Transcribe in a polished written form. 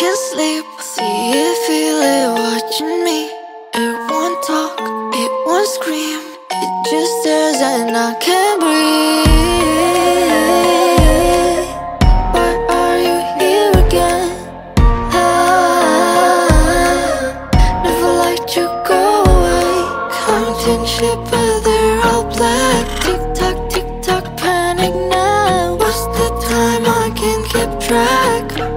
can't sleep. See it, feel it watching me. It won't talk, it won't scream. It just stares and I can't breathe. Why are you here again? Never let you go away. Counting sheep but they're all black. Tick tock, panic now. What's the time? I can't keep track.